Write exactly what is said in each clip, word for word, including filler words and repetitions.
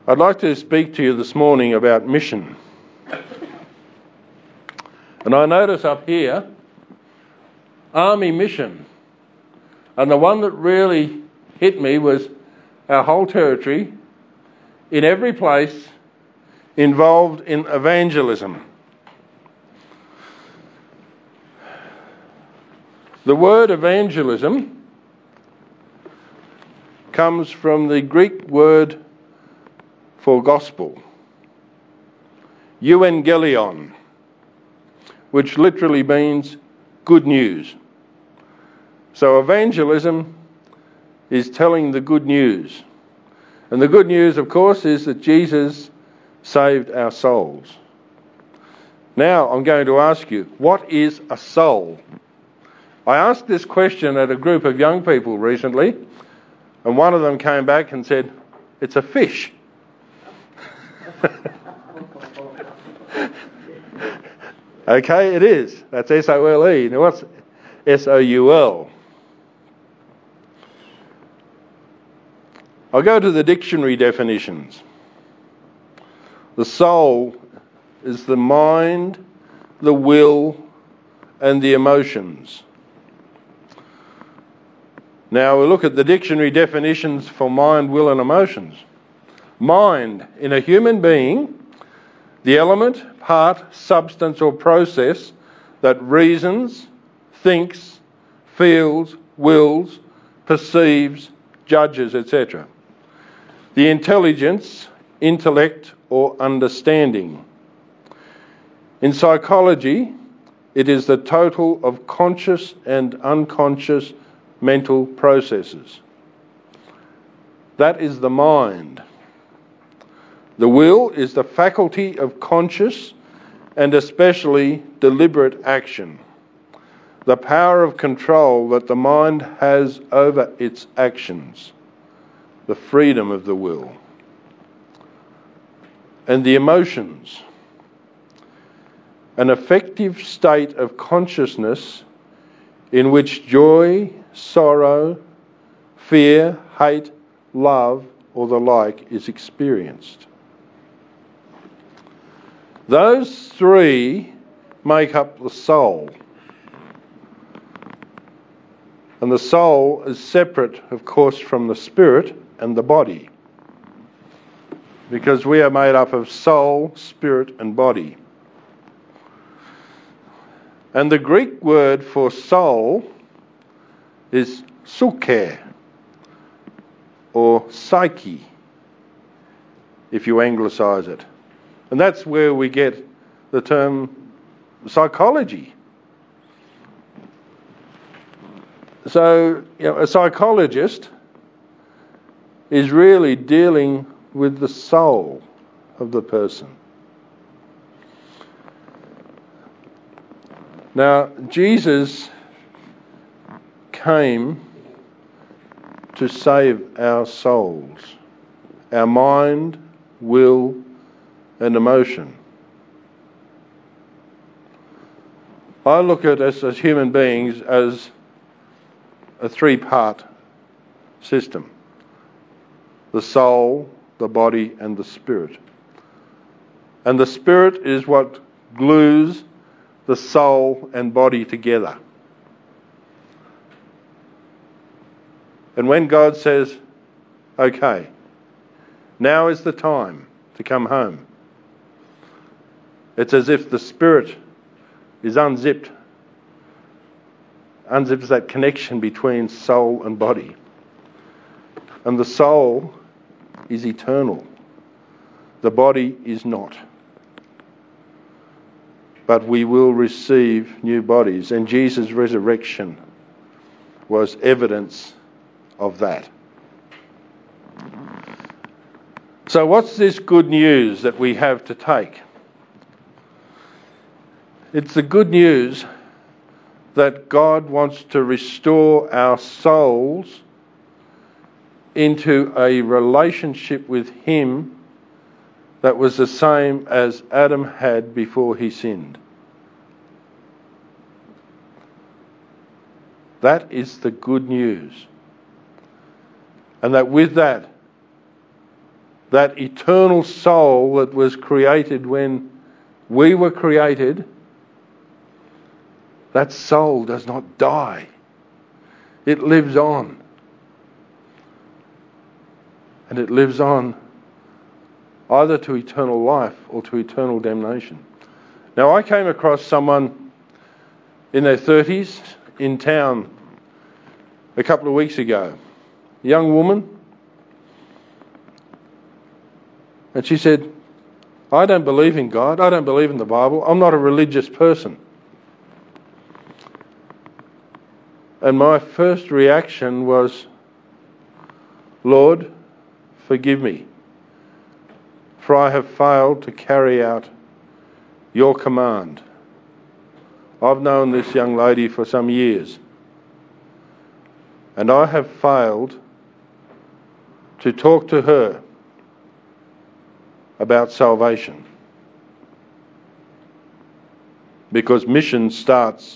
I'd like to speak to you this morning about mission. And I notice up here, Army mission. And the one that really hit me was our whole territory, in every place, involved in evangelism. The word evangelism comes from the Greek word for gospel, euangelion, which literally means good news. So evangelism is telling the good news. And the good news, of course, is that Jesus saved our souls. Now I'm going to ask you, what is a soul? I asked this question at a group of young people recently, and one of them came back and said, it's a fish. Okay, it is. That's S O L E. Now what's S O U L? I'll go to the dictionary definitions. The soul is the mind, the will, and the emotions. Now we'll look at the dictionary definitions for mind, will, and emotions. Mind, in a human being, the element, part, substance, or process that reasons, thinks, feels, wills, perceives, judges, et cetera. The intelligence, intellect, or understanding. In psychology, it is the total of conscious and unconscious mental processes. That is the mind. The will is the faculty of conscious and especially deliberate action, the power of control that the mind has over its actions, the freedom of the will. And the emotions, an affective state of consciousness in which joy, sorrow, fear, hate, love, or the like is experienced. Those three make up the soul. And the soul is separate, of course, from the spirit and the body, because we are made up of soul, spirit, and body. And the Greek word for soul is psyche, or psyche, if you anglicise it. And that's where we get the term psychology. So, you know, a psychologist is really dealing with the soul of the person. Now, Jesus came to save our souls, our mind, will, and emotion. I look at us as human beings as a three-part system: the soul, the body, and the spirit. And the spirit is what glues the soul and body together. And when God says, okay, now is the time to come home, it's as if the spirit is unzipped, unzips that connection between soul and body. And the soul is eternal. The body is not. But we will receive new bodies. And Jesus' resurrection was evidence of that. So what's this good news that we have to take? It's the good news that God wants to restore our souls into a relationship with Him that was the same as Adam had before he sinned. That is the good news. And that with that, that eternal soul that was created when we were created, that soul does not die. It lives on. And it lives on either to eternal life or to eternal damnation. Now, I came across someone in their thirties in town a couple of weeks ago. A young woman. And she said, I don't believe in God. I don't believe in the Bible. I'm not a religious person. And my first reaction was, Lord, forgive me, for I have failed to carry out your command. I've known this young lady for some years, and I have failed to talk to her about salvation, because mission starts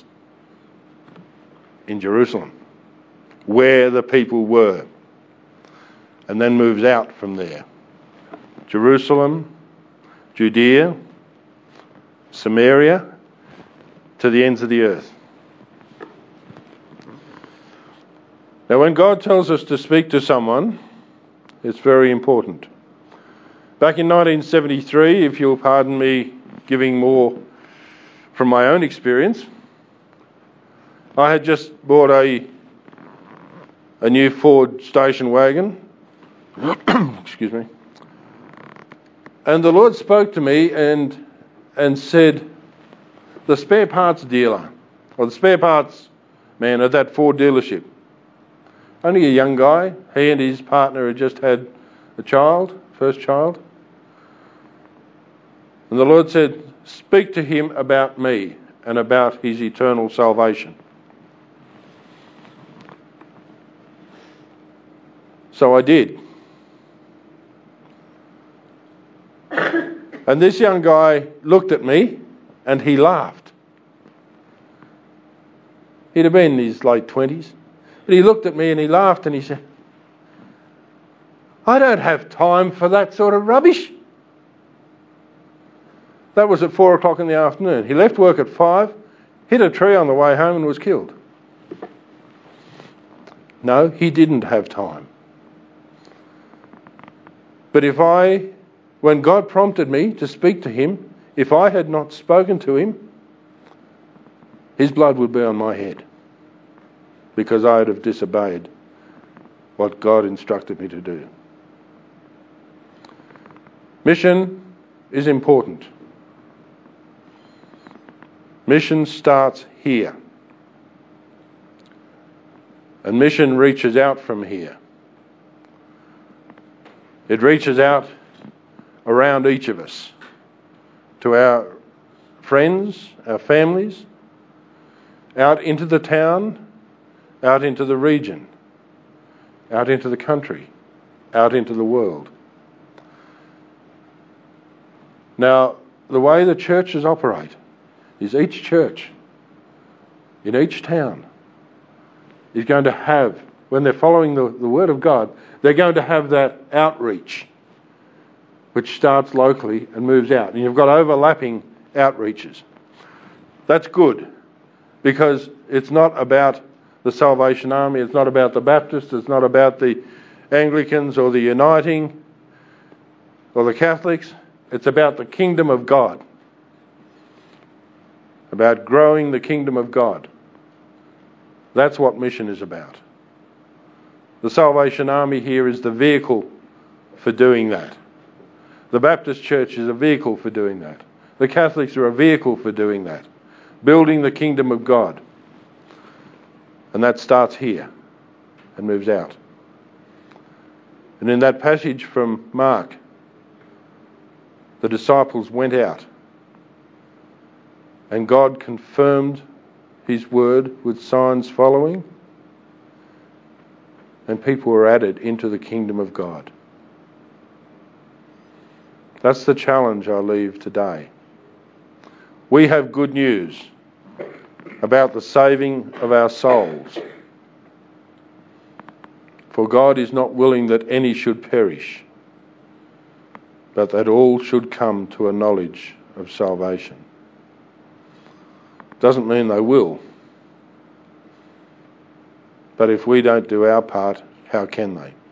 in Jerusalem, where the people were, and then moves out from there. Jerusalem, Judea, Samaria, to the ends of the earth. Now, when God tells us to speak to someone, it's very important. Back in nineteen seventy-three, if you'll pardon me giving more from my own experience, I had just bought a a new Ford station wagon. Excuse me. And the Lord spoke to me and and said, the spare parts dealer, or the spare parts man at that Ford dealership, only a young guy, he and his partner had just had a child, first child. And the Lord said, speak to him about me and about his eternal salvation. So I did. And this young guy looked at me and he laughed. He'd have been in his late twenties. But he looked at me and he laughed and he said, I don't have time for that sort of rubbish. That was at four o'clock in the afternoon. He left work at five, hit a tree on the way home and was killed. No, he didn't have time. But if I, when God prompted me to speak to him, if I had not spoken to him, his blood would be on my head, because I would have disobeyed what God instructed me to do. Mission is important. Mission starts here. And mission reaches out from here. It reaches out around each of us, to our friends, our families, out into the town, out into the region, out into the country, out into the world. Now, the way the churches operate is each church in each town is going to have, when they're following the, the Word of God, they're going to have that outreach which starts locally and moves out. And you've got overlapping outreaches. That's good, because it's not about the Salvation Army, it's not about the Baptists, it's not about the Anglicans or the Uniting or the Catholics. It's about the kingdom of God. About growing the kingdom of God. That's what mission is about. The Salvation Army here is the vehicle for doing that. The Baptist Church is a vehicle for doing that. The Catholics are a vehicle for doing that. Building the kingdom of God. And that starts here and moves out. And in that passage from Mark, the disciples went out and God confirmed his word with signs following, and people were added into the kingdom of God. That's the challenge I leave today. We have good news about the saving of our souls. For God is not willing that any should perish, but that all should come to a knowledge of salvation. Doesn't mean they will. But if we don't do our part, how can they?